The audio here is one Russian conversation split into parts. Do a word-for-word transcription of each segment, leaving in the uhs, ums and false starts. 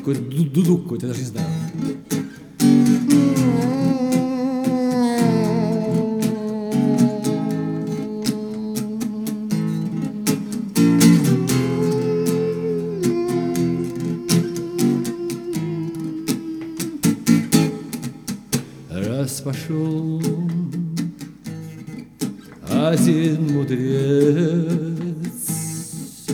какой-то дудук какой-то, даже не знаю. Раз пошел один мудрец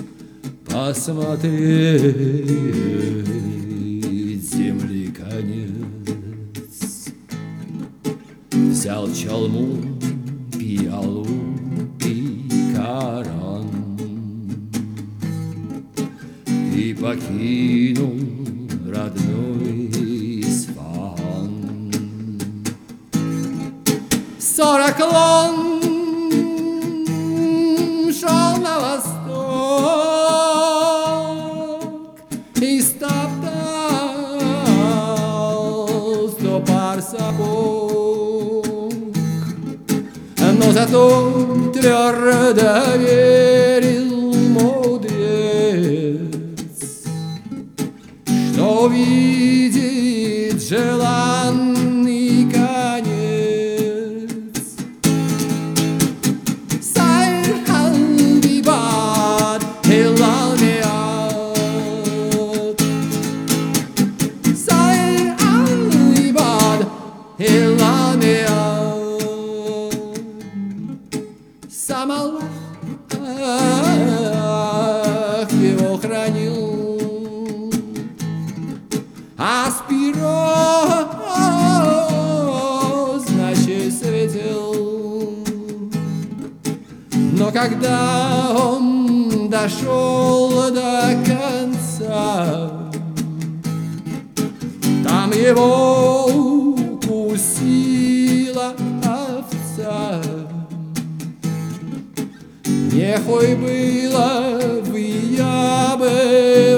посмотреть земли конец, взял чалму, пиалу и Коран и покинул родной Исфан. Сорок лун шел на восток и стоптал сто пар сапог, но зато твердо верил мудрец, что видит желанный конец. Сам Аллах его хранил, а Спиро, значит, светил. Но когда он дошел до конца, там его укусила овца. Нехуй было в ябы